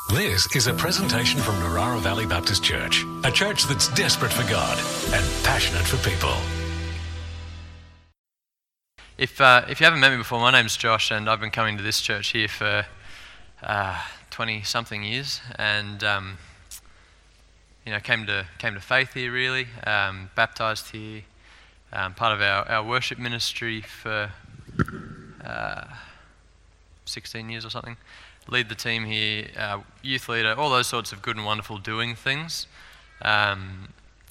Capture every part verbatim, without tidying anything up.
This is a presentation from Narara Valley Baptist Church, a church that's desperate for God and passionate for people. If uh, if you haven't met me before, my name's Josh, and I've been coming to this church here for twenty-something uh, years, and um, you know, came to came to faith here really, um, baptised here, um, part of our, our worship ministry for uh, sixteen years or something. Lead the team here, uh, youth leader, all those sorts of good and wonderful doing things. Um,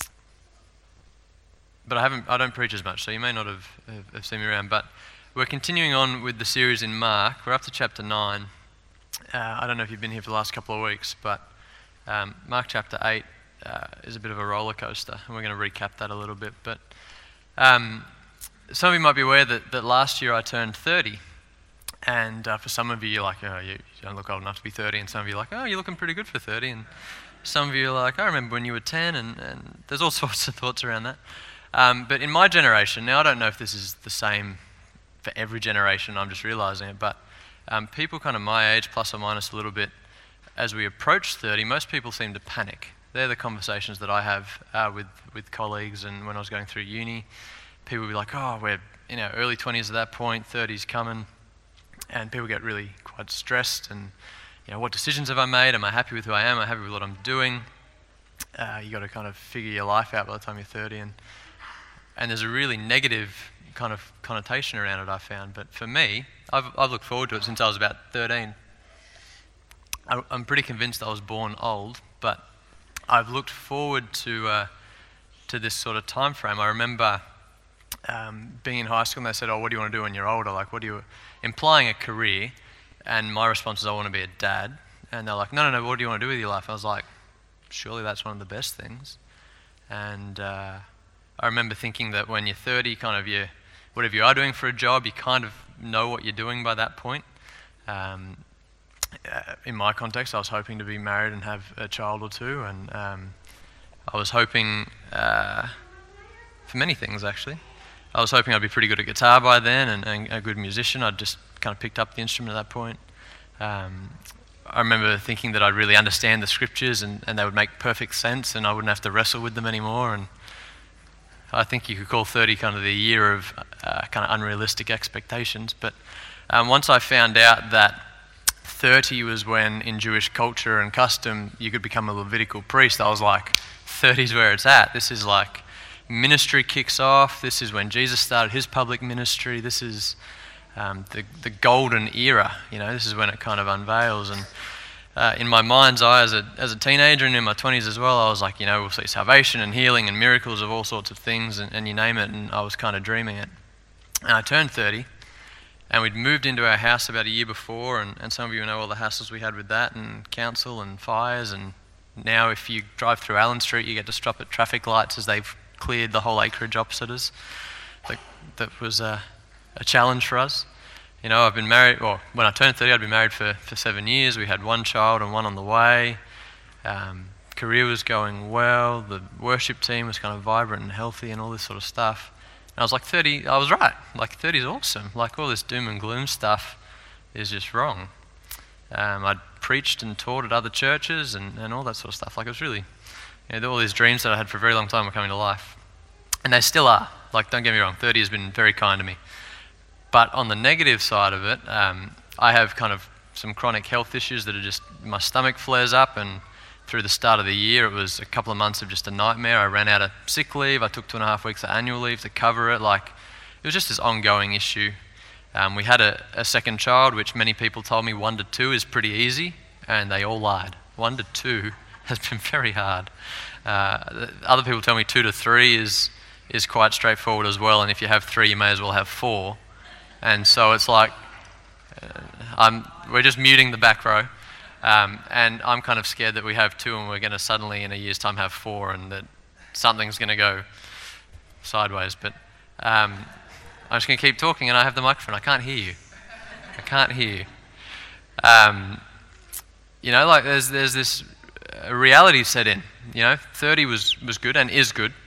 but I haven't, I don't preach as much, so you may not have, have, have seen me around. But we're continuing on with the series in Mark. We're up to chapter nine. Uh, I don't know if you've been here for the last couple of weeks, but um, Mark chapter eight uh, is a bit of a roller coaster, and we're going to recap that a little bit. But um, some of you might be aware that, that last year I turned thirty. And uh, for some of you, you're like, oh, you, you don't look old enough to be thirty. And some of you are like, oh, you're looking pretty good for thirty. And some of you are like, I remember when you were ten. And, and there's all sorts of thoughts around that. Um, but in my generation, now I don't know if this is the same for every generation, I'm just realising it. But um, people kind of my age, plus or minus a little bit, as we approach thirty, most people seem to panic. They're the conversations that I have uh, with, with colleagues. And when I was going through uni, people would be like, oh, we're in our early twenties at that point, thirty's coming. And people get really quite stressed and, you know, what decisions have I made? Am I happy with who I am? Am I happy with what I'm doing? Uh, you got to kind of figure your life out by the time you're thirty. And and there's a really negative kind of connotation around it, I found. But for me, I've, I've looked forward to it since I was about thirteen. I, I'm pretty convinced I was born old, but I've looked forward to uh, to this sort of time frame. I remember Um, being in high school, and they said, oh, what do you want to do when you're older? Like, what do you, implying a career, and my response was, I want to be a dad. And they're like, no, no, no, what do you want to do with your life? I was like, surely that's one of the best things. And uh, I remember thinking that when you're thirty, kind of you, whatever you are doing for a job, you kind of know what you're doing by that point. Um, uh, in my context, I was hoping to be married and have a child or two, and um, I was hoping uh, for many things, actually. I was hoping I'd be pretty good at guitar by then and, and a good musician. I'd just kind of picked up the instrument at that point. Um, I remember thinking that I'd really understand the scriptures and, and they would make perfect sense and I wouldn't have to wrestle with them anymore. And I think you could call thirty kind of the year of uh, kind of unrealistic expectations. But um, once I found out that thirty was when in Jewish culture and custom you could become a Levitical priest, I was like, thirty's where it's at. This is like ministry kicks off. This is when Jesus started his public ministry. This is um, the the golden era. You know, this is when it kind of unveils. And uh, in my mind's eye, as a as a teenager and in my twenties as well, I was like, you know, we'll see salvation and healing and miracles of all sorts of things, and, and you name it. And I was kind of dreaming it. And I turned thirty, and we'd moved into our house about a year before. And, and some of you know all the hassles we had with that, and council and fires. And now, if you drive through Allen Street, you get to stop at traffic lights as they've cleared the whole acreage opposite us. That, that was a, a challenge for us. You know, I've been married, well, when I turned thirty, I'd been married for, for seven years. We had one child and one on the way. Um, career was going well. The worship team was kind of vibrant and healthy and all this sort of stuff. And I was like, thirty, I was right. Like, thirty is awesome. Like, all this doom and gloom stuff is just wrong. Um, I'd preached and taught at other churches and, and all that sort of stuff. Like, it was really, you know, all these dreams that I had for a very long time were coming to life. And they still are. Like, don't get me wrong, thirty has been very kind to me. But on the negative side of it, um, I have kind of some chronic health issues that are just, my stomach flares up, and through the start of the year, it was a couple of months of just a nightmare. I ran out of sick leave. I took two and a half weeks of annual leave to cover it. Like, it was just this ongoing issue. Um, we had a, a second child, which many people told me one to two is pretty easy, and they all lied. One to two has been very hard. Uh, other people tell me two to three is is quite straightforward as well, and if you have three, you may as well have four. And so it's like, uh, I'm, we're just muting the back row, um, and I'm kind of scared that we have two and we're going to suddenly in a year's time have four, and that something's going to go sideways. But um, I'm just going to keep talking, and I have the microphone. I can't hear you. I can't hear you. Um, you know, like there's there's this reality set in. You know, thirty was, was good and is good.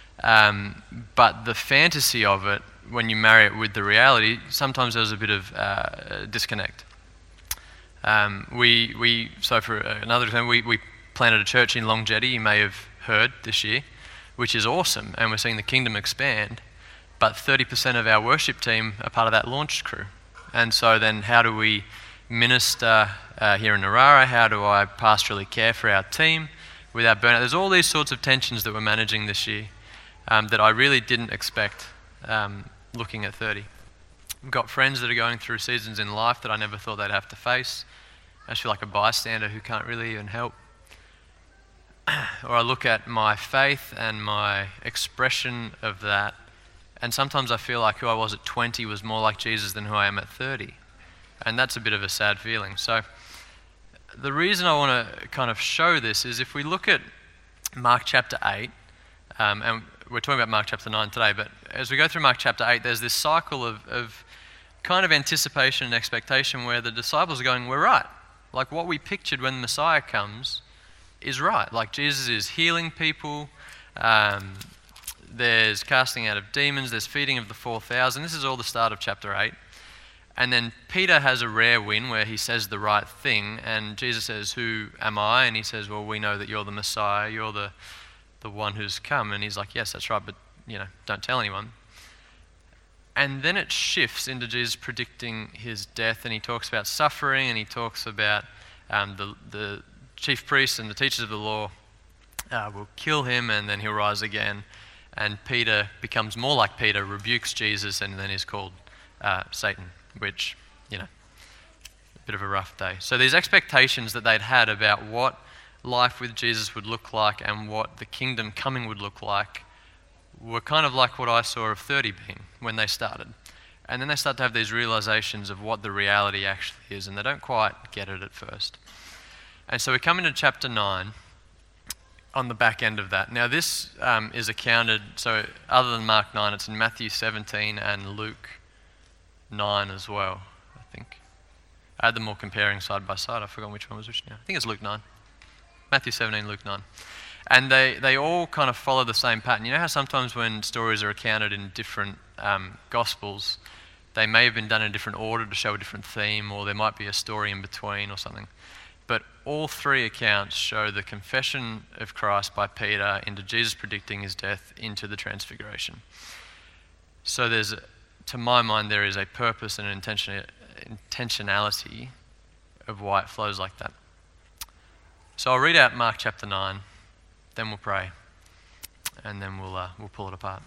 Um, but the fantasy of it, when you marry it with the reality, sometimes there's a bit of uh, disconnect. Um, we, we, so for another example, we, we planted a church in Long Jetty, you may have heard, this year, which is awesome, and we're seeing the kingdom expand, but thirty percent of our worship team are part of that launch crew. And so then how do we minister uh, here in Narara? How do I pastorally care for our team without burnout? There's all these sorts of tensions that we're managing this year um, that I really didn't expect um, looking at thirty. I've got friends that are going through seasons in life that I never thought they'd have to face. I just feel like a bystander who can't really even help. Or I look at my faith and my expression of that, and sometimes I feel like who I was at twenty was more like Jesus than who I am at thirty. And that's a bit of a sad feeling. So the reason I want to kind of show this is if we look at Mark chapter eight, um, and we're talking about Mark chapter nine today, but as we go through Mark chapter eight, there's this cycle of, of kind of anticipation and expectation where the disciples are going, we're right. Like what we pictured when the Messiah comes is right. Like Jesus is healing people, um, there's casting out of demons, there's feeding of the four thousand. This is all the start of chapter eight. And then Peter has a rare win where he says the right thing, and Jesus says, who am I? And he says, well, we know that you're the Messiah, you're the, the one who's come. And he's like, yes, that's right, but you know, don't tell anyone. And then it shifts into Jesus predicting his death, and he talks about suffering, and he talks about um, the, the chief priests and the teachers of the law uh, will kill him, and then he'll rise again. And Peter becomes more like Peter, rebukes Jesus, and then is called uh, Satan, which, you know, a bit of a rough day. So these expectations that they'd had about what life with Jesus would look like and what the kingdom coming would look like were kind of like what I saw of thirty being when they started. And then they start to have these realizations of what the reality actually is, and they don't quite get it at first. And so we come into chapter nine on the back end of that. Now this um, is accounted, so other than Mark nine, it's in Matthew seventeen and Luke nine as well, I think. I had them all comparing side by side. I've forgotten which one was which now. I think it's Luke nine. Matthew seventeen, Luke nine. And they, they all kind of follow the same pattern. You know how sometimes when stories are accounted in different um, Gospels, they may have been done in a different order to show a different theme, or there might be a story in between or something. But all three accounts show the confession of Christ by Peter into Jesus predicting his death into the transfiguration. So there's, to my mind, there is a purpose and an intention, intentionality of why it flows like that. So I'll read out Mark chapter nine, then we'll pray, and then we'll uh, we'll pull it apart.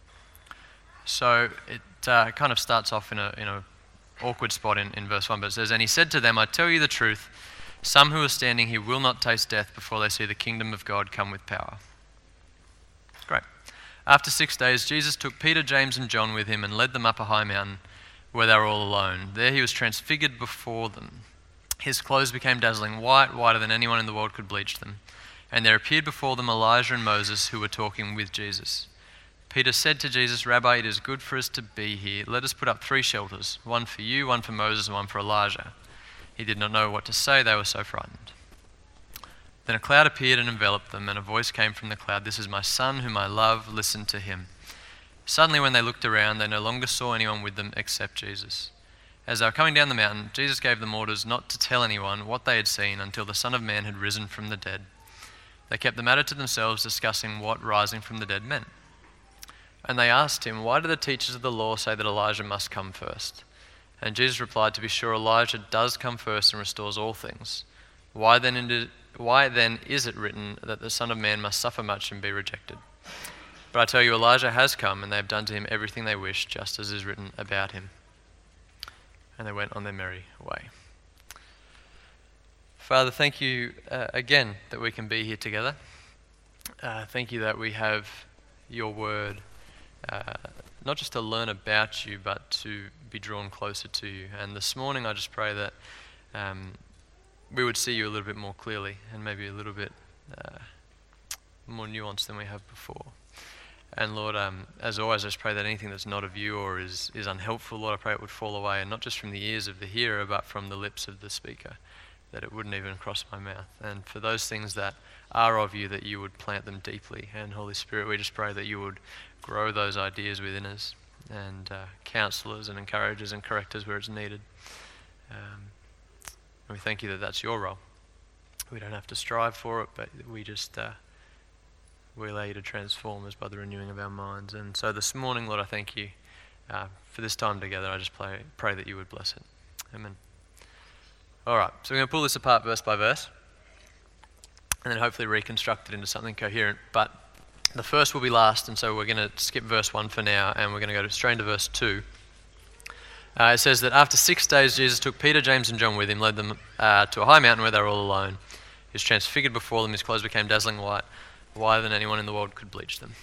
So it uh, kind of starts off in a in a awkward spot in, in verse one, but it says, "And he said to them, I tell you the truth, some who are standing here will not taste death before they see the kingdom of God come with power." Great. After six days, Jesus took Peter, James, and John with him and led them up a high mountain where they were all alone. There he was transfigured before them. His clothes became dazzling white, whiter than anyone in the world could bleach them. And there appeared before them Elijah and Moses, who were talking with Jesus. Peter said to Jesus, "Rabbi, it is good for us to be here. Let us put up three shelters, one for you, one for Moses, and one for Elijah." He did not know what to say, they were so frightened. Then a cloud appeared and enveloped them, and a voice came from the cloud, "This is my son whom I love, listen to him." Suddenly when they looked around, they no longer saw anyone with them except Jesus. As they were coming down the mountain, Jesus gave them orders not to tell anyone what they had seen until the Son of Man had risen from the dead. They kept the matter to themselves, discussing what rising from the dead meant. And they asked him, "Why do the teachers of the law say that Elijah must come first?" And Jesus replied, "To be sure, Elijah does come first and restores all things. Why then, it, why then is it written that the Son of Man must suffer much and be rejected? But I tell you, Elijah has come, and they have done to him everything they wished, just as is written about him." And they went on their merry way. Father, thank you uh, again that we can be here together. Uh, thank you that we have your word, uh, not just to learn about you, but to be drawn closer to you. And this morning I just pray that um, we would see you a little bit more clearly and maybe a little bit uh, more nuanced than we have before. And Lord, um, as always, I just pray that anything that's not of you or is, is unhelpful, Lord, I pray it would fall away, and not just from the ears of the hearer, but from the lips of the speaker, that it wouldn't even cross my mouth. And for those things that are of you, that you would plant them deeply. And Holy Spirit, we just pray that you would grow those ideas within us and uh, counsel us and encourage us and correct us where it's needed. Um, And we thank you that that's your role. We don't have to strive for it, but we just, uh, we allow you to transform us by the renewing of our minds. And so this morning, Lord, I thank you uh, for this time together. I just pray, pray that you would bless it. Amen. All right, so we're going to pull this apart verse by verse and then hopefully reconstruct it into something coherent. But the first will be last, and so we're going to skip verse one for now, and we're going to go straight into verse two. Uh, it says that after six days, Jesus took Peter, James, and John with him, led them uh, to a high mountain where they were all alone. He was transfigured before them, his clothes became dazzling white, whiter than anyone in the world could bleach them.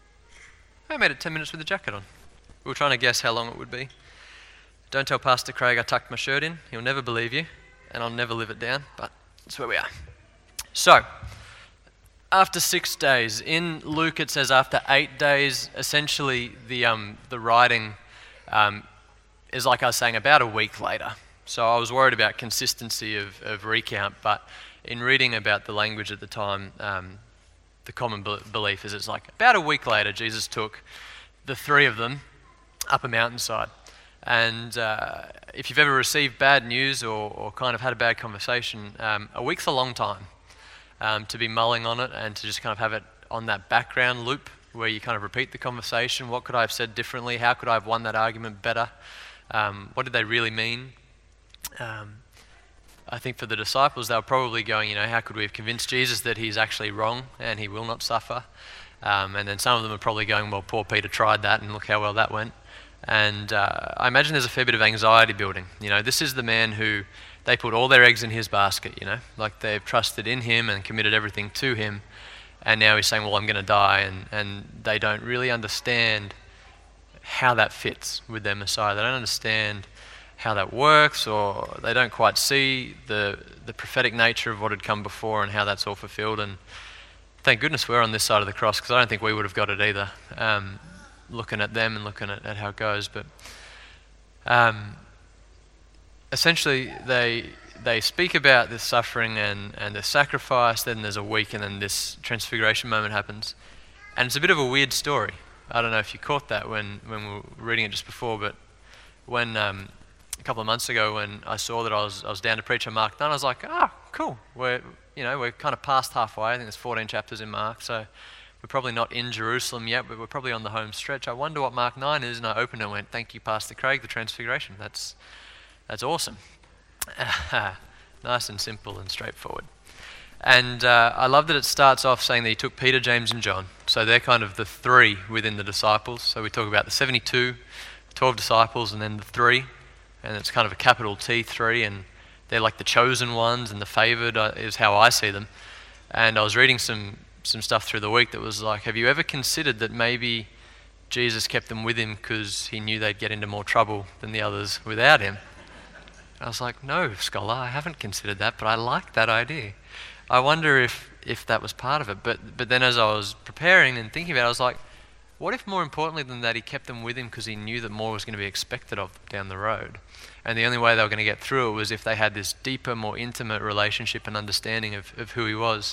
I made it ten minutes with the jacket on. We were trying to guess how long it would be. Don't tell Pastor Craig I tucked my shirt in. He'll never believe you, and I'll never live it down, but that's where we are. So, after six days, in Luke it says after eight days, essentially the um, the writing um, is like I was saying, about a week later. So I was worried about consistency of, of recount, but in reading about the language at the time, um, the common be- belief is it's like about a week later, Jesus took the three of them up a mountainside. And uh, if you've ever received bad news or, or kind of had a bad conversation, um, a week's a long time um, to be mulling on it and to just kind of have it on that background loop where you kind of repeat the conversation. What could I have said differently? How could I have won that argument better? Um, what did they really mean? Um, I think for the disciples, they were probably going, you know, how could we have convinced Jesus that he's actually wrong and he will not suffer? Um, and then some of them are probably going, well, poor Peter tried that and look how well that went. And uh, I imagine there's a fair bit of anxiety building. You know, this is the man who they put all their eggs in his basket, you know, like they've trusted in him and committed everything to him. And now he's saying, well, I'm going to die. And, and they don't really understand how that fits with their Messiah. They don't understand how that works, or they don't quite see the the prophetic nature of what had come before and how that's all fulfilled. And thank goodness we're on this side of the cross, because I don't think we would have got it either, um, looking at them and looking at, at how it goes. But um, essentially they they speak about this suffering and, and the sacrifice, then there's a week, and then this transfiguration moment happens. And it's a bit of a weird story. I don't know if you caught that when, when we were reading it just before, but when um, a couple of months ago when I saw that I was I was down to preach on Mark nine, I was like, ah, oh, cool. We're you know we're kind of past halfway. I think there's fourteen chapters in Mark, so we're probably not in Jerusalem yet, but we're probably on the home stretch. I wonder what Mark nine is, and I opened it and went, thank you, Pastor Craig, the Transfiguration. That's that's awesome. Nice and simple and straightforward. And uh, I love that it starts off saying that he took Peter, James, and John. So they're kind of the three within the disciples. So we talk about the seventy-two, twelve disciples, and then the three. And it's kind of a capital T, three, and they're like the chosen ones and the favoured uh, is how I see them. And I was reading some, some stuff through the week that was like, have you ever considered that maybe Jesus kept them with him because he knew they'd get into more trouble than the others without him? I was like, no, scholar, I haven't considered that, but I like that idea. I wonder if, if that was part of it. But but then as I was preparing and thinking about it, I was like, what if more importantly than that, he kept them with him because he knew that more was going to be expected of them down the road? And the only way they were going to get through it was if they had this deeper, more intimate relationship and understanding of, of who he was.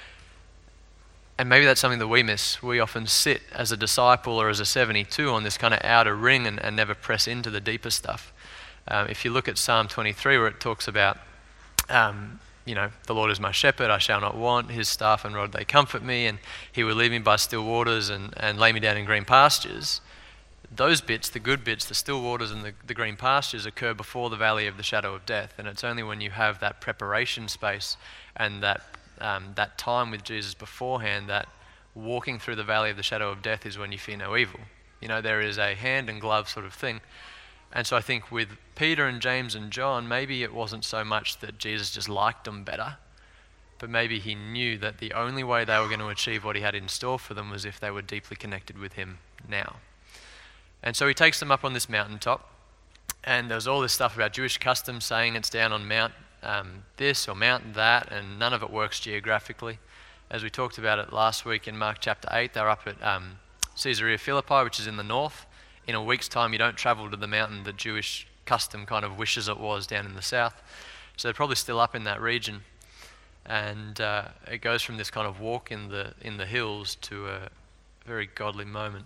And maybe that's something that we miss. We often sit as a disciple or as a seventy-two on this kind of outer ring and, and never press into the deeper stuff. Um, if you look at Psalm twenty-three, where it talks about, um, you know, the Lord is my shepherd, I shall not want, his staff and rod they comfort me, and he will lead me by still waters and, and lay me down in green pastures. Those bits, the good bits, the still waters and the, the green pastures occur before the valley of the shadow of death. And it's only when you have that preparation space and that um, that time with Jesus beforehand that walking through the valley of the shadow of death is when you fear no evil. You know, there is a hand and glove sort of thing. And so I think with Peter and James and John, maybe it wasn't so much that Jesus just liked them better, but maybe he knew that the only way they were going to achieve what he had in store for them was if they were deeply connected with him now. And so he takes them up on this mountaintop, and there's all this stuff about Jewish customs saying it's down on Mount um, this or Mount that, and none of it works geographically. As we talked about it last week in Mark chapter eight, they're up at um, Caesarea Philippi, which is in the north. In a week's time, you don't travel to the mountain that Jewish custom kind of wishes it was down in the south. So they're probably still up in that region. And uh, it goes from this kind of walk in the in the hills to a very godly moment.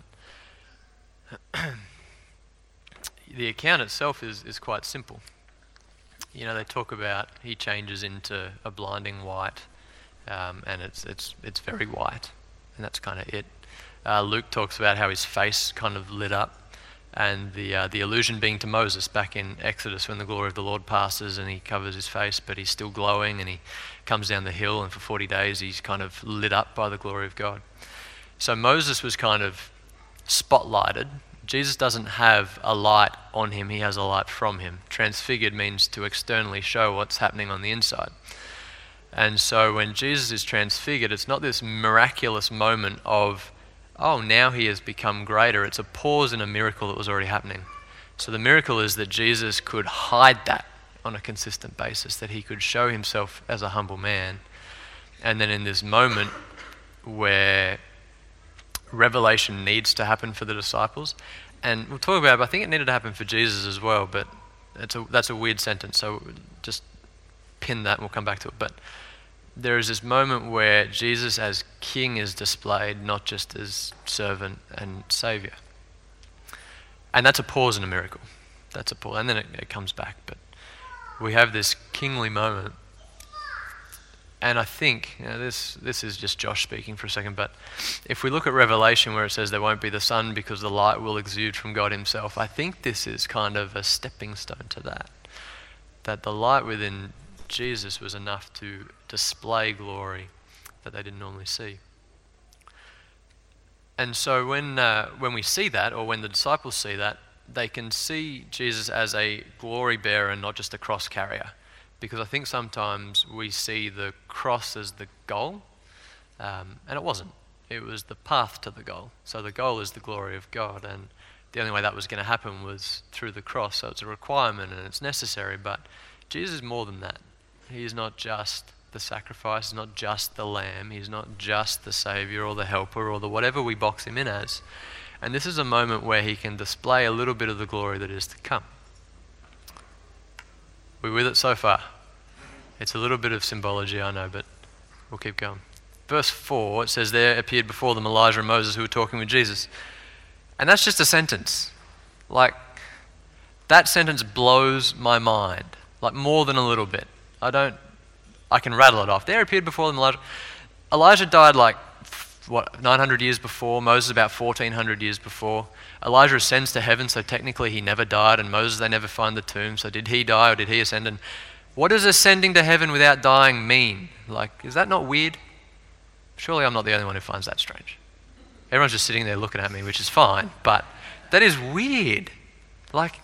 The account itself is, is quite simple. you know, they talk about he changes into a blinding white, um, and it's it's it's very white, and that's kind of it. Uh, Luke talks about how his face kind of lit up, and the uh, the allusion being to Moses back in Exodus when the glory of the Lord passes and he covers his face, but he's still glowing, and he comes down the hill, and for forty days he's kind of lit up by the glory of God. So Moses was kind of spotlighted. Jesus doesn't have a light on him, he has a light from him. Transfigured means to externally show what's happening on the inside. And so when Jesus is transfigured, it's not this miraculous moment of, oh, now he has become greater. It's a pause in a miracle that was already happening. So the miracle is that Jesus could hide that on a consistent basis, that he could show himself as a humble man. And then in this moment where revelation needs to happen for the disciples, and we'll talk about it, but I think it needed to happen for Jesus as well, but it's a, that's a weird sentence, so just pin that and we'll come back to it. But there is this moment where Jesus as king is displayed, not just as servant and saviour. And that's a pause in a miracle. That's a pause, and then it, it comes back. But we have this kingly moment. And I think, you know, this this is just Josh speaking for a second, but if we look at Revelation where it says there won't be the sun because the light will exude from God himself, I think this is kind of a stepping stone to that. That the light within Jesus was enough to display glory that they didn't normally see. And so when uh, when we see that, or when the disciples see that, they can see Jesus as a glory bearer and not just a cross carrier. Because I think sometimes we see the cross as the goal, um, and it wasn't. It was the path to the goal. So the goal is the glory of God, and the only way that was going to happen was through the cross. So it's a requirement and it's necessary, but Jesus is more than that. He is not just the sacrifice, he's not just the lamb, he's not just the saviour or the helper or the whatever we box him in as. And this is a moment where he can display a little bit of the glory that is to come. We with it so far? It's a little bit of symbology, I know, but we'll keep going. Verse four, it says, there appeared before them Elijah and Moses who were talking with Jesus. And that's just a sentence. Like, that sentence blows my mind. Like, more than a little bit. I don't, I can rattle it off. There appeared before them Elijah. Elijah died like, what, nine hundred years before. Moses about fourteen hundred years before. Elijah ascends to heaven, so technically he never died, and Moses, they never find the tomb. So did he die or did he ascend? And what does ascending to heaven without dying mean? Like, is that not weird? Surely I'm not the only one who finds that strange. Everyone's just sitting there looking at me, which is fine, but that is weird. Like,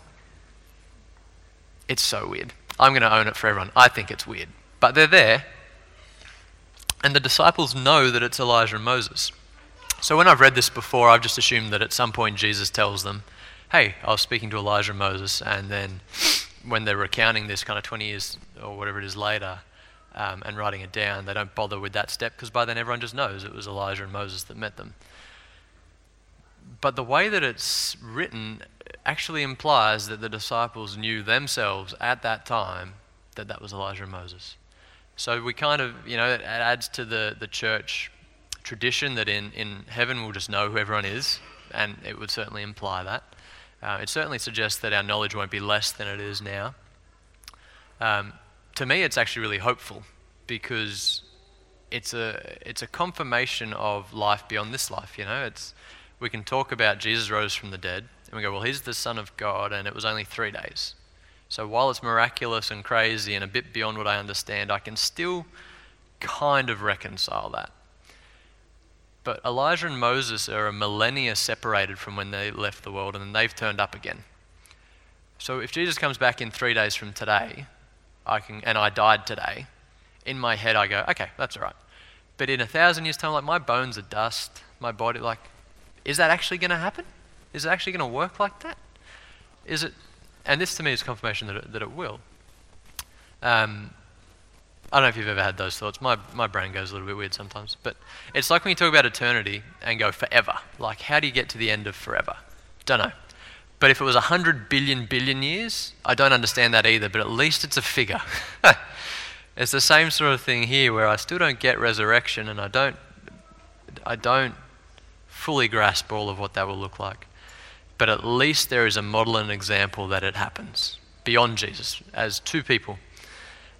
it's so weird. I'm going to own it for everyone. I think it's weird. But they're there, and the disciples know that it's Elijah and Moses. So when I've read this before, I've just assumed that at some point Jesus tells them, hey, I was speaking to Elijah and Moses, and then when they're recounting this kind of twenty years or whatever it is later, um, and writing it down, they don't bother with that step because by then everyone just knows it was Elijah and Moses that met them. But the way that it's written actually implies that the disciples knew themselves at that time that that was Elijah and Moses. So we kind of, you know, it adds to the, the church tradition that in, in heaven we'll just know who everyone is, and it would certainly imply that. Uh, it certainly suggests that our knowledge won't be less than it is now. Um, to me, it's actually really hopeful because it's a it's a confirmation of life beyond this life. You know, it's we can talk about Jesus rose from the dead, and we go, well, he's the Son of God, and it was only three days. So while it's miraculous and crazy and a bit beyond what I understand, I can still kind of reconcile that. But Elijah and Moses are a millennia separated from when they left the world, and then they've turned up again. So if Jesus comes back in three days from today, I can, and I died today, in my head I go, okay, that's all right. But in a thousand years' time, like my bones are dust, my body, like, is that actually going to happen? Is it actually going to work like that? Is it? And this to me is confirmation that it, that it will. Um, I don't know if you've ever had those thoughts. My my brain goes a little bit weird sometimes. But it's like when you talk about eternity and go forever. Like, how do you get to the end of forever? Don't know. But if it was one hundred billion billion years, I don't understand that either, but at least it's a figure. It's the same sort of thing here where I still don't get resurrection, and I don't I don't fully grasp all of what that will look like. But at least there is a model and example that it happens beyond Jesus as two people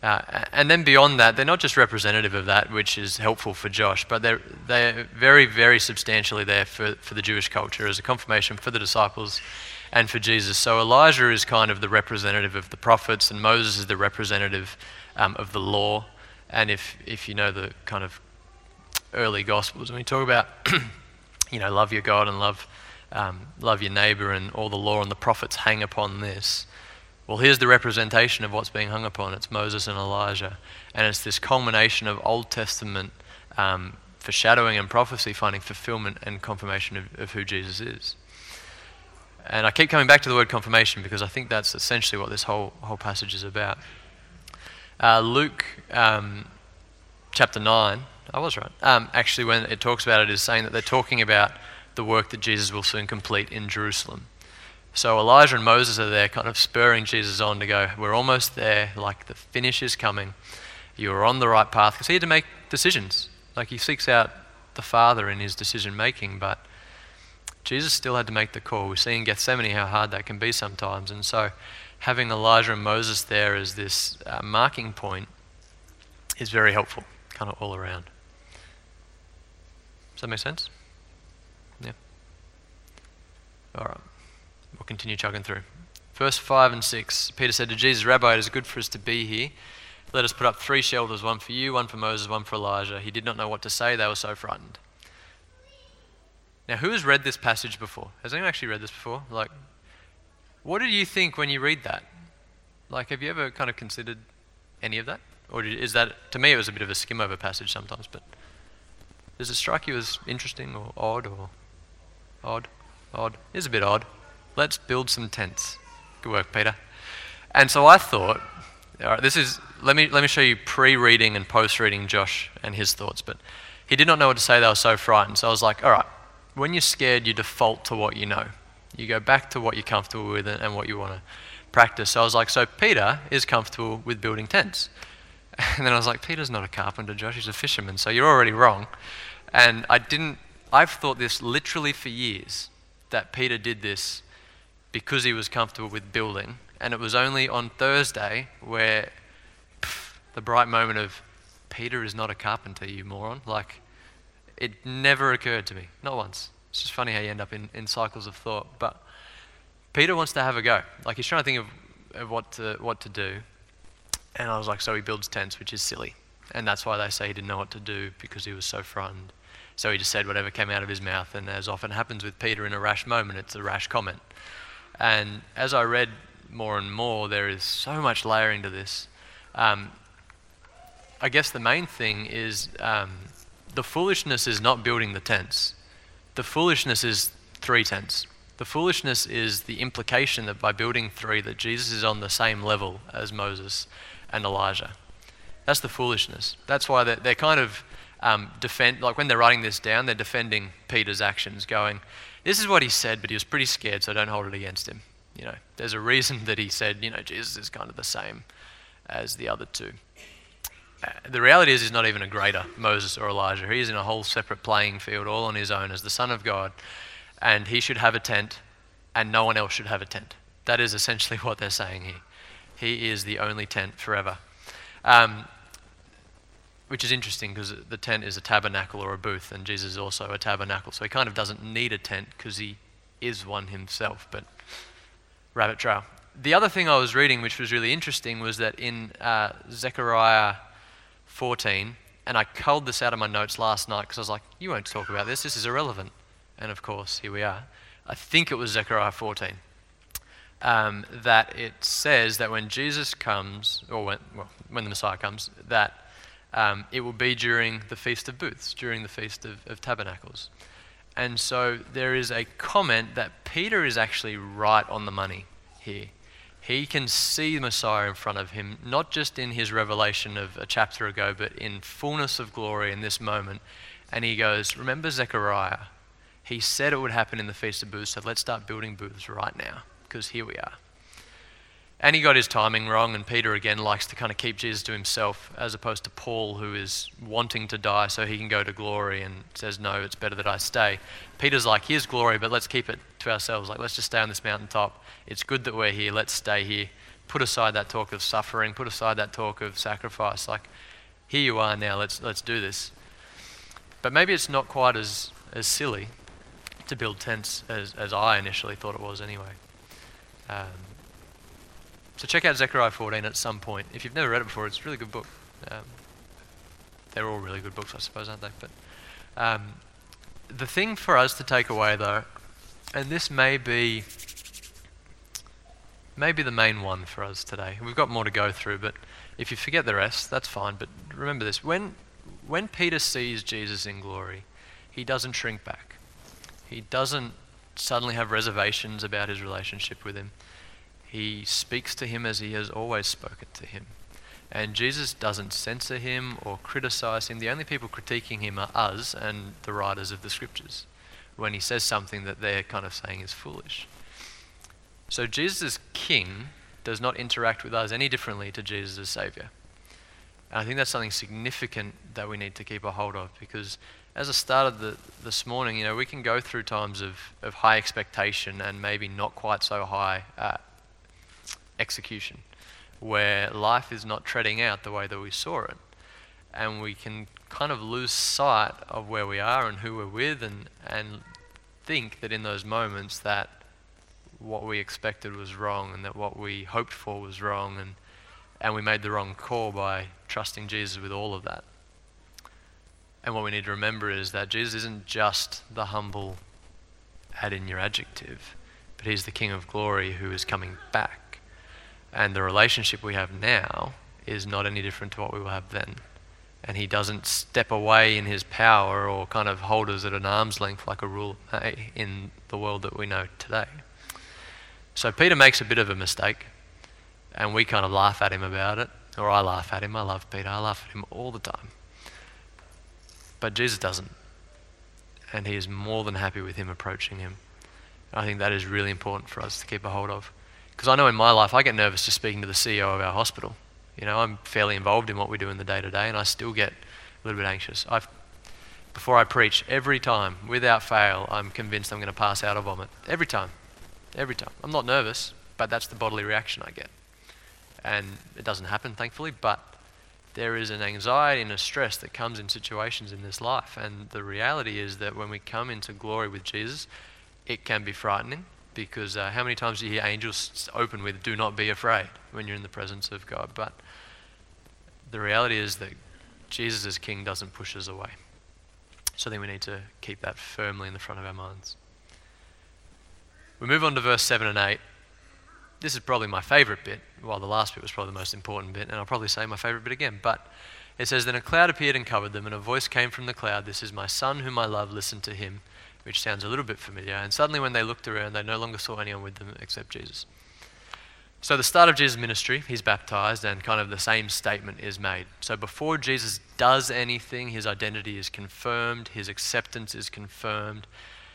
Uh, and then beyond that, they're not just representative of that, which is helpful for Josh, but they're, they're very, very substantially there for, for the Jewish culture as a confirmation for the disciples and for Jesus. So Elijah is kind of the representative of the prophets, and Moses is the representative um, of the law. And if, if you know the kind of early Gospels, when we talk about, you know, love your God and love, um, love your neighbor, and all the law and the prophets hang upon this. Well, here's the representation of what's being hung upon. It's Moses and Elijah. And it's this culmination of Old Testament um, foreshadowing and prophecy finding fulfillment and confirmation of, of who Jesus is. And I keep coming back to the word confirmation because I think that's essentially what this whole whole passage is about. Uh, Luke um, chapter nine, I was right, um, actually when it talks about it is saying that they're talking about the work that Jesus will soon complete in Jerusalem. So Elijah and Moses are there kind of spurring Jesus on to go, we're almost there, like the finish is coming. You're on the right path. Because he had to make decisions. Like he seeks out the Father in his decision making, but Jesus still had to make the call. We see in Gethsemane how hard that can be sometimes. And so having Elijah and Moses there as this uh, marking point is very helpful, kind of all around. Does that make sense? Yeah. All right. We'll continue chugging through. Verse five and six, Peter said to Jesus, Rabbi, it is good for us to be here. Let us put up three shelters, one for you, one for Moses, one for Elijah. He did not know what to say. They were so frightened. Now, who has read this passage before? Has anyone actually read this before? Like, what did you think when you read that? Like, have you ever kind of considered any of that? Or is that, to me, it was a bit of a skim over passage sometimes, but does it strike you as interesting or odd or odd? Odd. It is a bit odd. Let's build some tents. Good work, Peter. And so I thought, all right, this is, let me let me show you pre-reading and post-reading Josh and his thoughts. But he did not know what to say. They were so frightened. So I was like, all right, when you're scared, you default to what you know. You go back to what you're comfortable with and what you want to practice. So I was like, so Peter is comfortable with building tents. And then I was like, Peter's not a carpenter, Josh. He's a fisherman. So you're already wrong. And I didn't, I've thought this literally for years, that Peter did this because he was comfortable with building. And it was only on Thursday where pff, the bright moment of, Peter is not a carpenter, you moron. Like, it never occurred to me, not once. It's just funny how you end up in, in cycles of thought. But Peter wants to have a go. Like, he's trying to think of, of what to what to do. And I was like, so he builds tents, which is silly. And that's why they say he didn't know what to do, because he was so frightened. So he just said whatever came out of his mouth. And as often happens with Peter in a rash moment, it's a rash comment. And as I read more and more, there is so much layering to this. Um, I guess the main thing is um, the foolishness is not building the tents. The foolishness is three tents. The foolishness is the implication that by building three, that Jesus is on the same level as Moses and Elijah. That's the foolishness. That's why they're, they're kind of um, defend, like when they're writing this down, they're defending Peter's actions, going, this is what he said, but he was pretty scared, so don't hold it against him. You know, there's a reason that he said, you know, Jesus is kind of the same as the other two. Uh, the reality is he's not even a greater Moses or Elijah. He's in a whole separate playing field all on his own as the Son of God, and he should have a tent, and no one else should have a tent. That is essentially what they're saying here. He is the only tent forever. Um, which is interesting because the tent is a tabernacle or a booth, and Jesus is also a tabernacle. So he kind of doesn't need a tent because he is one himself, but rabbit trail. The other thing I was reading, which was really interesting, was that in uh, Zechariah fourteen, and I culled this out of my notes last night because I was like, you won't talk about this, this is irrelevant. And of course, here we are. I think it was Zechariah fourteen. Um, that it says that when Jesus comes, or when, well, when the Messiah comes, that um, it will be during the Feast of Booths, during the Feast of, of Tabernacles. And so there is a comment that Peter is actually right on the money here. He can see the Messiah in front of him, not just in his revelation of a chapter ago, but in fullness of glory in this moment. And he goes, remember Zechariah? He said it would happen in the Feast of Booths, so let's start building booths right now, because here we are. And he got his timing wrong, and Peter again likes to kind of keep Jesus to himself, as opposed to Paul, who is wanting to die so he can go to glory and says, no, it's better that I stay. Peter's like, here's glory, but let's keep it to ourselves. Like, let's just stay on this mountaintop. It's good that we're here. Let's stay here. put aside that talk of suffering, put aside that talk of sacrifice. Like, here you are now, let's let's do this. But maybe it's not quite as, as silly to build tents as, as I initially thought it was anyway. Um, so check out Zechariah fourteen at some point. If you've never read it before, it's a really good book. Um, they're all really good books, I suppose, aren't they? But um, the thing for us to take away, though, and this may be maybe the main one for us today. We've got more to go through, but if you forget the rest, that's fine. But remember this: when when Peter sees Jesus in glory, he doesn't shrink back. He doesn't suddenly have reservations about his relationship with him. He speaks to him as he has always spoken to him. And Jesus doesn't censor him or criticize him. The only people critiquing him are us and the writers of the scriptures, when he says something that they're kind of saying is foolish. So Jesus as King does not interact with us any differently to Jesus as Saviour. And I think that's something significant that we need to keep a hold of, because as I started the, this morning, you know, we can go through times of, of high expectation and maybe not quite so high uh, execution, where life is not treading out the way that we saw it. And we can kind of lose sight of where we are and who we're with, and, and think that in those moments that what we expected was wrong, and that what we hoped for was wrong, and, and we made the wrong call by trusting Jesus with all of that. And what we need to remember is that Jesus isn't just the humble, add in your adjective, but he's the King of glory who is coming back. And the relationship we have now is not any different to what we will have then. And he doesn't step away in his power or kind of hold us at an arm's length like a ruler may in the world that we know today. So Peter makes a bit of a mistake, and we kind of laugh at him about it, or I laugh at him. I love Peter. I laugh at him all the time. But Jesus doesn't, and he is more than happy with him approaching him. I think that is really important for us to keep a hold of. Because I know in my life I get nervous just speaking to the C E O of our hospital. You know, I'm fairly involved in what we do in the day-to-day, and I still get a little bit anxious. I've, before I preach, every time, without fail, I'm convinced I'm going to pass out or vomit. Every time. Every time. I'm not nervous, but that's the bodily reaction I get. And it doesn't happen, thankfully, but there is an anxiety and a stress that comes in situations in this life. And the reality is that when we come into glory with Jesus, it can be frightening, because uh, how many times do you hear angels open with, "Do not be afraid," when you're in the presence of God? But the reality is that Jesus as King doesn't push us away. So I think we need to keep that firmly in the front of our minds. We move on to verse seven and eight. This is probably my favourite bit. Well, the last bit was probably the most important bit, and I'll probably say my favourite bit again. But it says, "Then a cloud appeared and covered them, and a voice came from the cloud, 'This is my son whom I love, listen to him,' which sounds a little bit familiar. And suddenly when they looked around, they no longer saw anyone with them except Jesus." So the start of Jesus' ministry, he's baptized, and kind of the same statement is made. So before Jesus does anything, his identity is confirmed, his acceptance is confirmed.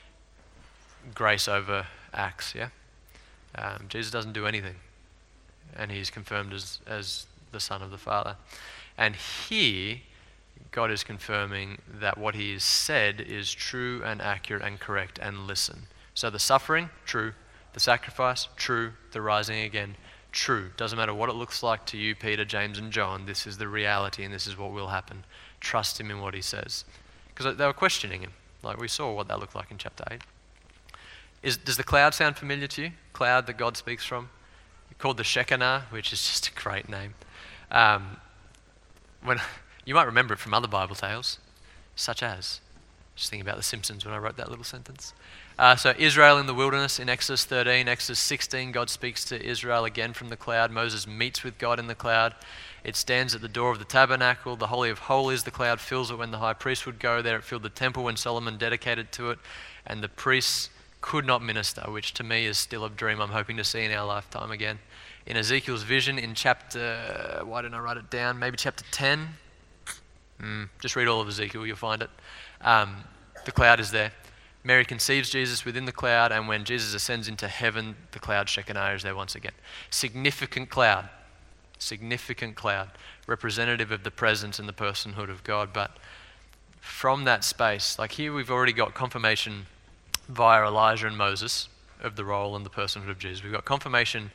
Grace over acts, yeah? Um, Jesus doesn't do anything, and he's confirmed as, as the Son of the Father. And here, God is confirming that what he has said is true and accurate and correct, and listen. So the suffering, true. The sacrifice, true. The rising again, true. Doesn't matter what it looks like to you, Peter, James, and John. This is the reality, and this is what will happen. Trust him in what he says. Because they were questioning him. Like we saw what that looked like in chapter eight. Is, does the cloud sound familiar to you? Cloud that God speaks from? Called the Shekinah, which is just a great name. Um, when you might remember it from other Bible tales, such as, just thinking about The Simpsons when I wrote that little sentence. Uh, so Israel in the wilderness in Exodus thirteen, Exodus sixteen, God speaks to Israel again from the cloud. Moses meets with God in the cloud. It stands at the door of the tabernacle. The Holy of Holies, the cloud fills it when the high priest would go there. It filled the temple when Solomon dedicated to it. And the priests could not minister, which to me is still a dream I'm hoping to see in our lifetime again. In Ezekiel's vision in chapter, why didn't I write it down? Maybe chapter ten? Mm, just read all of Ezekiel, you'll find it. Um, the cloud is there. Mary conceives Jesus within the cloud, and when Jesus ascends into heaven, the cloud Shekinah is there once again. Significant cloud. Significant cloud. Representative of the presence and the personhood of God. But from that space, like here we've already got confirmation via Elijah and Moses of the role and the personhood of Jesus. We've got confirmation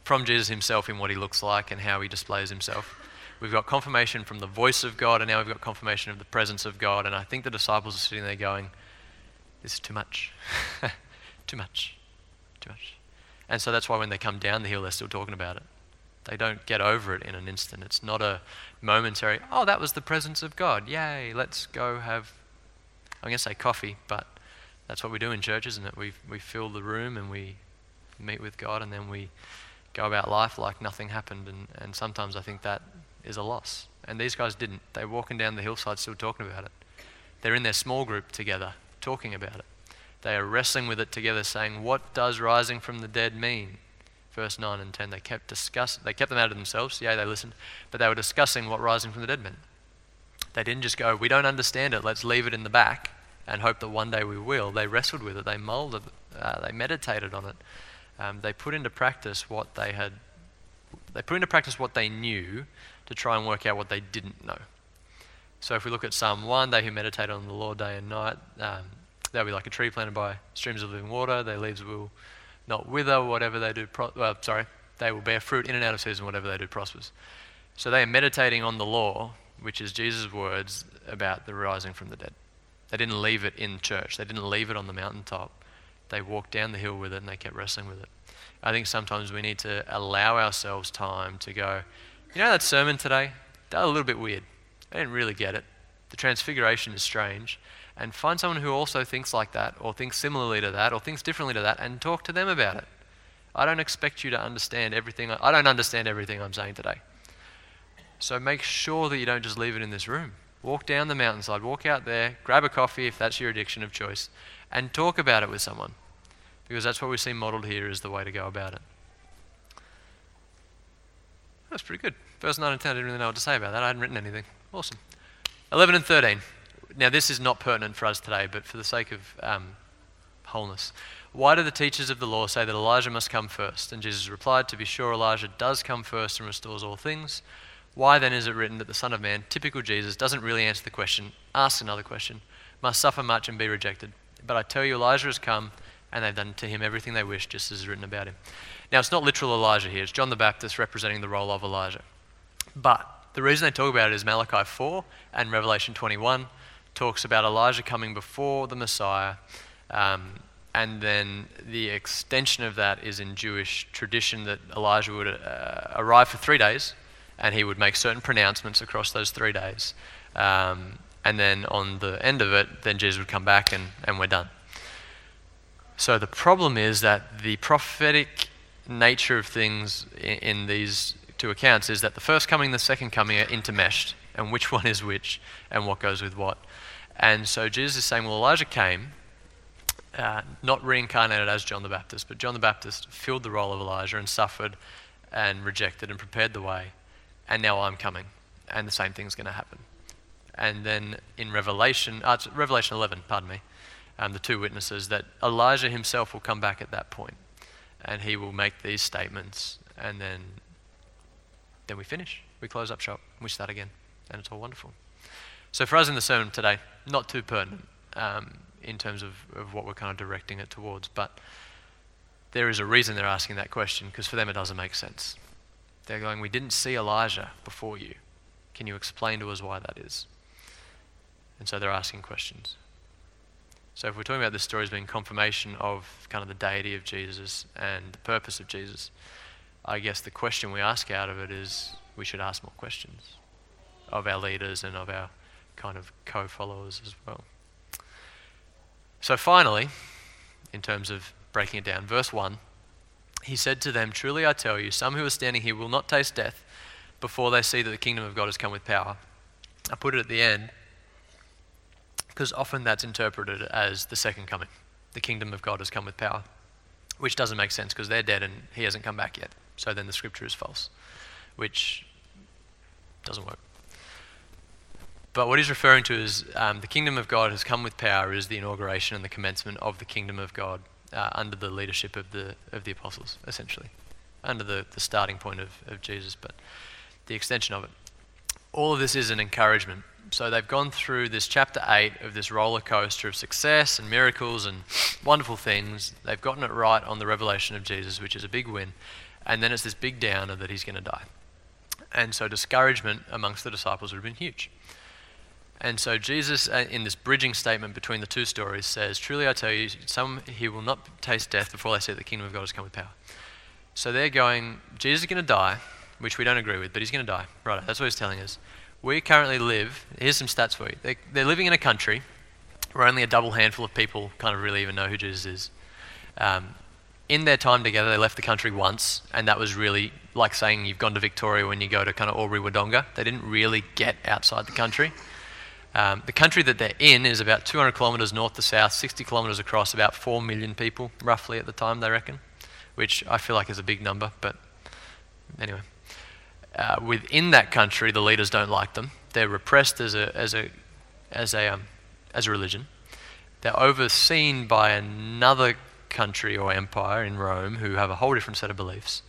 from Jesus himself in what he looks like and how he displays himself. We've got confirmation from the voice of God, and now we've got confirmation of the presence of God. And I think the disciples are sitting there going, this is too much. Too much. Too much. And so that's why when they come down the hill, they're still talking about it. They don't get over it in an instant. It's not a momentary, oh, that was the presence of God. Yay, let's go have, I'm going to say coffee, but that's what we do in church, isn't it? We we fill the room and we meet with God, and then we go about life like nothing happened. And, and sometimes I think that is a loss. And these guys didn't. They're walking down the hillside still talking about it. They're in their small group together talking about it. They are wrestling with it together, saying, what does rising from the dead mean? Verse nine and ten, they kept discuss- they kept them out of themselves. Yeah, they listened, but they were discussing what rising from the dead meant. They didn't just go, we don't understand it, let's leave it in the back and hope that one day we will. They wrestled with it, they mulled it, uh, they meditated on it. Um, they put into practice what they had, they put into practice what they knew to try and work out what they didn't know. So if we look at Psalm one, they who meditate on the Lord day and night, um, they'll be like a tree planted by streams of living water. Their leaves will not wither, whatever they do, pro- well, sorry, they will bear fruit in and out of season, whatever they do prospers. So they are meditating on the law, which is Jesus' words about the rising from the dead. They didn't leave it in church. They didn't leave it on the mountaintop. They walked down the hill with it and they kept wrestling with it. I think sometimes we need to allow ourselves time to go, you know that sermon today? That was a little bit weird. I didn't really get it. The transfiguration is strange. And find someone who also thinks like that, or thinks similarly to that, or thinks differently to that, and talk to them about it. I don't expect you to understand everything. I don't understand everything I'm saying today. So make sure that you don't just leave it in this room. Walk down the mountainside, walk out there, grab a coffee if that's your addiction of choice, and talk about it with someone. Because that's what we see modeled here is the way to go about it. That's pretty good. Verse nine and ten, I didn't really know what to say about that. I hadn't written anything. Awesome. eleven and thirteen. Now this is not pertinent for us today, but for the sake of um, wholeness. Why do the teachers of the law say that Elijah must come first? And Jesus replied, to be sure Elijah does come first and restores all things. Why then is it written that the Son of Man, typical Jesus, doesn't really answer the question, asks another question, must suffer much and be rejected? But I tell you, Elijah has come, and they've done to him everything they wish, just as is written about him. Now it's not literal Elijah here, it's John the Baptist representing the role of Elijah. But the reason they talk about it is Malachi four and Revelation twenty-one talks about Elijah coming before the Messiah, um, and then the extension of that is in Jewish tradition that Elijah would uh, arrive for three days and he would make certain pronouncements across those three days. Um, and then on the end of it, then Jesus would come back and, and we're done. So the problem is that the prophetic nature of things in, in these two accounts is that the first coming and the second coming are intermeshed, and which one is which and what goes with what. And so Jesus is saying, well, Elijah came, uh, not reincarnated as John the Baptist, but John the Baptist filled the role of Elijah and suffered and rejected and prepared the way. And now I'm coming, and the same thing's going to happen. And then in Revelation, uh, Revelation eleven, pardon me, um, the two witnesses, that Elijah himself will come back at that point, and he will make these statements, and then then we finish. We close up shop, we start again, and it's all wonderful. So for us in the sermon today, not too pertinent um, in terms of, of what we're kind of directing it towards, but there is a reason they're asking that question, because for them it doesn't make sense. They're going, we didn't see Elijah before you. Can you explain to us why that is? And so they're asking questions. So if we're talking about this story as being confirmation of kind of the deity of Jesus and the purpose of Jesus, I guess the question we ask out of it is we should ask more questions of our leaders and of our kind of co-followers as well. So finally, in terms of breaking it down, verse one, he said to them, truly I tell you, some who are standing here will not taste death before they see that the kingdom of God has come with power. I put it at the end because often that's interpreted as the second coming. The kingdom of God has come with power, which doesn't make sense because they're dead and he hasn't come back yet. So then the scripture is false, which doesn't work. But what he's referring to is um, the kingdom of God has come with power is the inauguration and the commencement of the kingdom of God uh, under the leadership of the of the apostles, essentially, under the, the starting point of, of Jesus, but the extension of it. All of this is an encouragement. So they've gone through this chapter eight of this roller coaster of success and miracles and wonderful things. They've gotten it right on the revelation of Jesus, which is a big win. And then it's this big downer that he's going to die. And so discouragement amongst the disciples would have been huge. And so Jesus, uh, in this bridging statement between the two stories, says, truly I tell you, some he will not taste death before they see that the kingdom of God has come with power. So they're going, Jesus is going to die, which we don't agree with, but he's going to die. Right, that's what he's telling us. We currently live, here's some stats for you. They, they're living in a country where only a double handful of people kind of really even know who Jesus is. Um, in their time together, they left the country once, and that was really like saying you've gone to Victoria when you go to kind of Albury Wodonga. They didn't really get outside the country. Um, the country that they're in is about two hundred kilometres north to south, sixty kilometres across, about four million people roughly at the time, they reckon, which I feel like is a big number, but anyway. Uh, within that country, the leaders don't like them. They're repressed as a as a as a um, as a religion. They're overseen by another country or empire in Rome who have a whole different set of beliefs.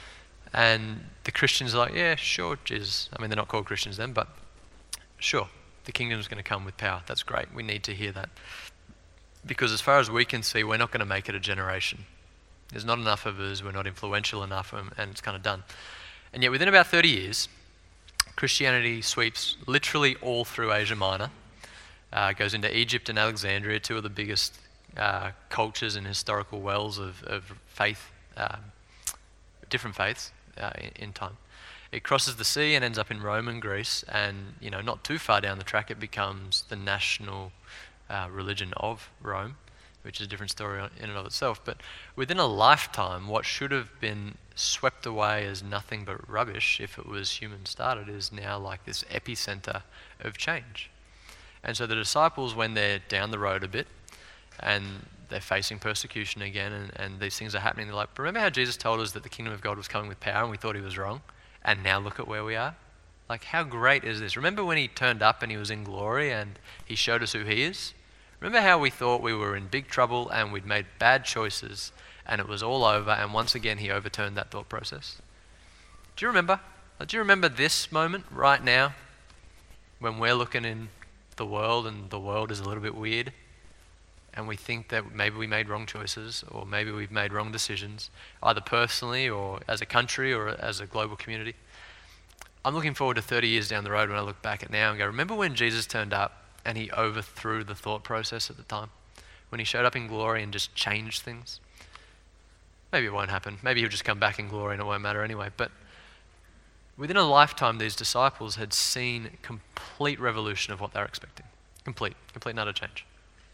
And the Christians are like, yeah, sure, Jesus. I mean, they're not called Christians then, but sure, the kingdom's going to come with power. That's great. We need to hear that. Because as far as we can see, we're not going to make it a generation. There's not enough of us. We're not influential enough, and, and it's kind of done. And yet within about thirty years, Christianity sweeps literally all through Asia Minor. Uh, goes into Egypt and Alexandria, two of the biggest uh, cultures and historical wells of, of faith, uh, different faiths uh, in, in time. It crosses the sea and ends up in Rome and Greece, and you know, not too far down the track, it becomes the national uh, religion of Rome, which is a different story in and of itself. But within a lifetime, what should have been swept away as nothing but rubbish if it was human started is now like this epicenter of change. And so the disciples, when they're down the road a bit and they're facing persecution again and, and these things are happening, they're like, remember how Jesus told us that the kingdom of God was coming with power and we thought he was wrong? And now look at where we are. Like, how great is this? Remember when he turned up and he was in glory and he showed us who he is? Remember how we thought we were in big trouble and we'd made bad choices and it was all over, and once again he overturned that thought process? Do you remember? Do you remember this moment right now when we're looking in the world and the world is a little bit weird and we think that maybe we made wrong choices or maybe we've made wrong decisions, either personally or as a country or as a global community? I'm looking forward to thirty years down the road when I look back at now and go, remember when Jesus turned up and he overthrew the thought process at the time? When he showed up in glory and just changed things? Maybe it won't happen. Maybe he'll just come back in glory and it won't matter anyway. But within a lifetime, these disciples had seen complete revolution of what they were expecting. Complete, complete and utter change.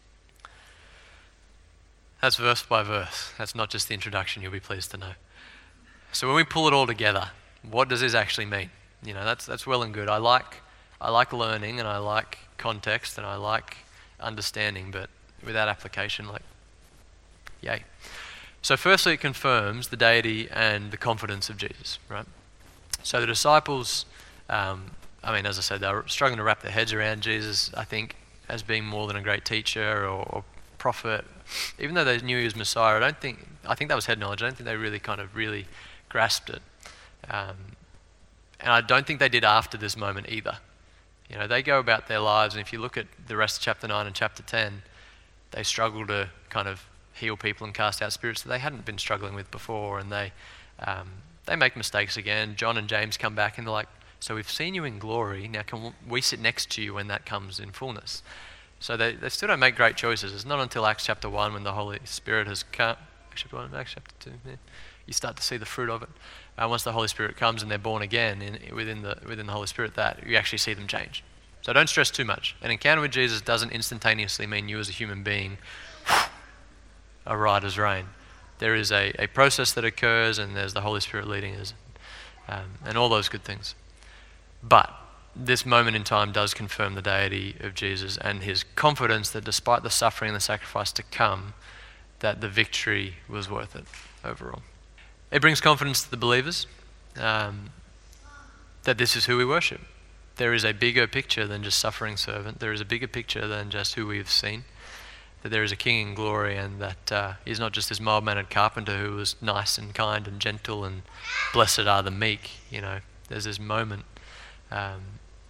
That's verse by verse. That's not just the introduction, you'll be pleased to know. So when we pull it all together, what does this actually mean? You know, that's that's well and good. I like I like learning and I like context and I like understanding, but without application, like, yay. So firstly, it confirms the deity and the confidence of Jesus, right? So the disciples, um, I mean, as I said, they were struggling to wrap their heads around Jesus, I think, as being more than a great teacher or, or prophet. Even though they knew he was Messiah, I don't think, I think that was head knowledge. I don't think they really kind of really grasped it. Um, and I don't think they did after this moment either. You know, they go about their lives, and if you look at the rest of chapter nine and chapter ten, they struggle to kind of heal people and cast out spirits that they hadn't been struggling with before, and they um, they make mistakes again. John and James come back and they're like, so we've seen you in glory, now can we sit next to you when that comes in fullness? So they, they still don't make great choices. It's not until Acts chapter one when the Holy Spirit has come, Acts chapter one, Acts chapter two, yeah, you start to see the fruit of it. Uh, once the Holy Spirit comes and they're born again in, within the within the Holy Spirit, that you actually see them change. So don't stress too much. An encounter with Jesus doesn't instantaneously mean you as a human being are right as rain. There is a, a process that occurs, and there's the Holy Spirit leading us, um, and all those good things. But this moment in time does confirm the deity of Jesus and his confidence that despite the suffering and the sacrifice to come, that the victory was worth it overall. It brings confidence to the believers um, that this is who we worship. There is a bigger picture than just suffering servant. There is a bigger picture than just who we have seen. That there is a king in glory, and that uh, he's not just this mild-mannered carpenter who was nice and kind and gentle and blessed are the meek. You know, there's this moment um,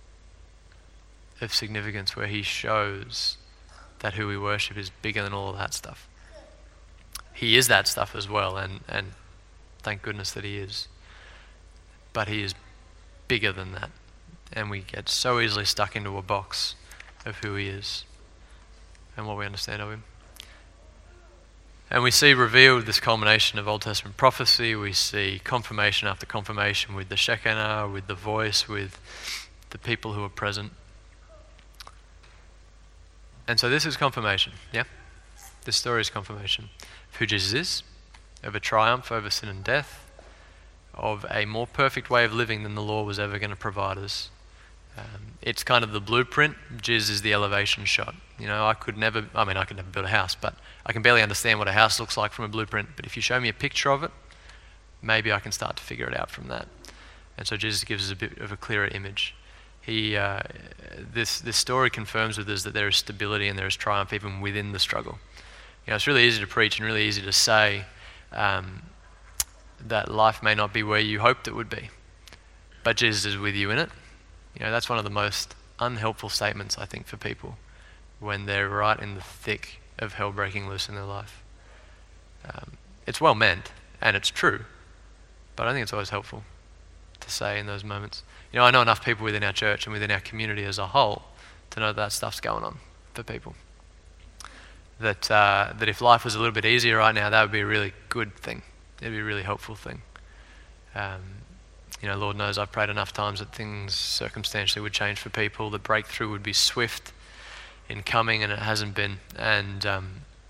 of significance where he shows that who we worship is bigger than all of that stuff. He is that stuff as well, and, and Thank goodness that he is. But he is bigger than that. And we get so easily stuck into a box of who he is and what we understand of him. And we see revealed this culmination of Old Testament prophecy. We see confirmation after confirmation with the Shekinah, with the voice, with the people who are present. And so this is confirmation, yeah? This story is confirmation of who Jesus is, of a triumph over sin and death, of a more perfect way of living than the law was ever going to provide us. Um, it's kind of the blueprint. Jesus is the elevation shot. You know, I could never, I mean, I could never build a house, but I can barely understand what a house looks like from a blueprint. But if you show me a picture of it, maybe I can start to figure it out from that. And so Jesus gives us a bit of a clearer image. He, uh, this this story confirms with us that there is stability and there is triumph even within the struggle. You know, it's really easy to preach and really easy to say um, that life may not be where you hoped it would be, but Jesus is with you in it. You know, that's one of the most unhelpful statements, I think, for people when they're right in the thick of hell breaking loose in their life. Um, it's well meant and it's true, but I don't think it's always helpful to say in those moments. You know, I know enough people within our church and within our community as a whole to know that, that stuff's going on for people. That uh, that if life was a little bit easier right now, that would be a really good thing. It'd be a really helpful thing. Um, you know, Lord knows I've prayed enough times that things circumstantially would change for people, the breakthrough would be swift in coming, and it hasn't been. And um,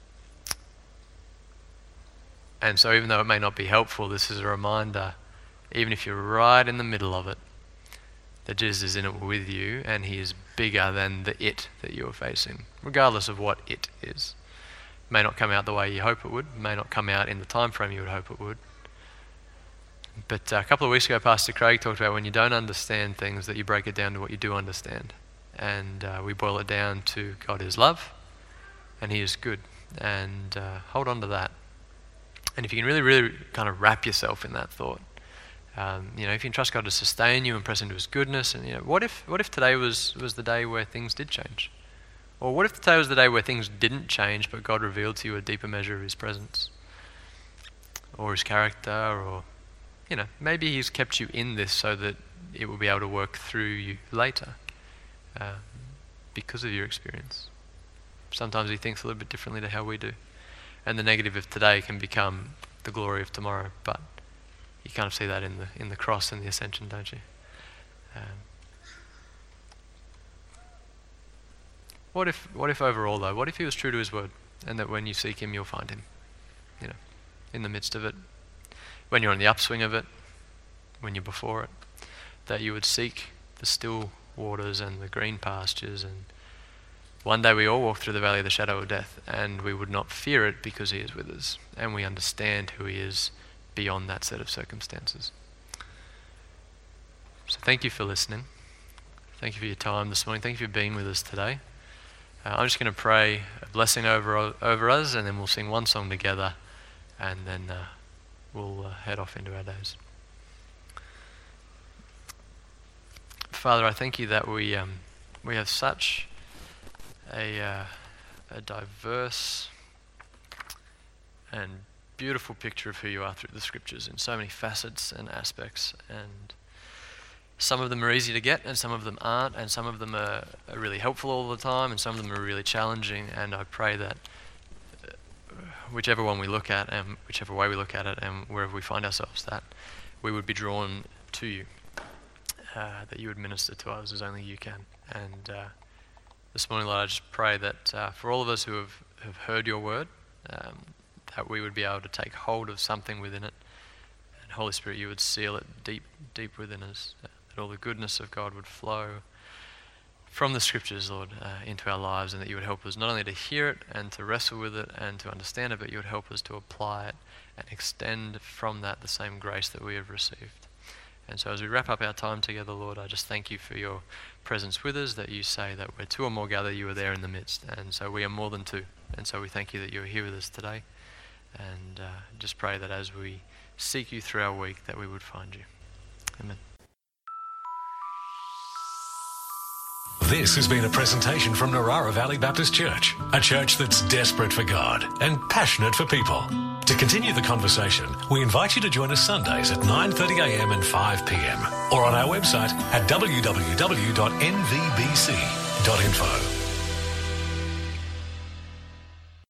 and so even though it may not be helpful, this is a reminder, even if you're right in the middle of it, that Jesus is in it with you and he is bigger than the it that you're facing, regardless of what it is. It may not come out the way you hope it would, it may not come out in the time frame you would hope it would. But uh, a couple of weeks ago, Pastor Craig talked about when you don't understand things, that you break it down to what you do understand. And uh, we boil it down to God is love and he is good. And uh, hold on to that. And if you can really, really kind of wrap yourself in that thought, Um, you know, if you can trust God to sustain you and press into his goodness, and you know, what if what if today was, was the day where things did change? Or what if today was the day where things didn't change, but God revealed to you a deeper measure of his presence? Or his character, or, you know, maybe he's kept you in this so that it will be able to work through you later, um, because of your experience. Sometimes he thinks a little bit differently to how we do. And the negative of today can become the glory of tomorrow, but you kind of see that in the in the cross and the ascension, don't you? Um, what if what if overall though? What if he was true to his word, and that when you seek him, you'll find him? You know, in the midst of it, when you're on the upswing of it, when you're before it, that you would seek the still waters and the green pastures, and one day we all walk through the valley of the shadow of death, and we would not fear it because he is with us, and we understand who he is beyond that set of circumstances. So thank you for listening. Thank you for your time this morning. Thank you for being with us today. Uh, I'm just going to pray a blessing over over us, and then we'll sing one song together, and then uh, we'll uh, head off into our days. Father, I thank you that we um, we have such a uh, a diverse and beautiful picture of who you are through the scriptures in so many facets and aspects, and some of them are easy to get and some of them aren't, and some of them are, are really helpful all the time, and some of them are really challenging. And I pray that whichever one we look at and whichever way we look at it and wherever we find ourselves, that we would be drawn to you, uh, that you would minister to us as only you can. And uh, this morning, Lord, I just pray that uh, for all of us who have, have heard your word, um, that we would be able to take hold of something within it. And Holy Spirit, you would seal it deep, deep within us, uh, that all the goodness of God would flow from the scriptures, Lord, uh, into our lives, and that you would help us not only to hear it and to wrestle with it and to understand it, but you would help us to apply it and extend from that the same grace that we have received. And so as we wrap up our time together, Lord, I just thank you for your presence with us, that you say that where two or more gather, you are there in the midst. And so we are more than two. And so we thank you that you are here with us today. And uh, just pray that as we seek you through our week, that we would find you. Amen. This has been a presentation from Narara Valley Baptist Church, a church that's desperate for God and passionate for people. To continue the conversation, we invite you to join us Sundays at nine thirty a m and five p m or on our website at w w w dot n v b c dot info.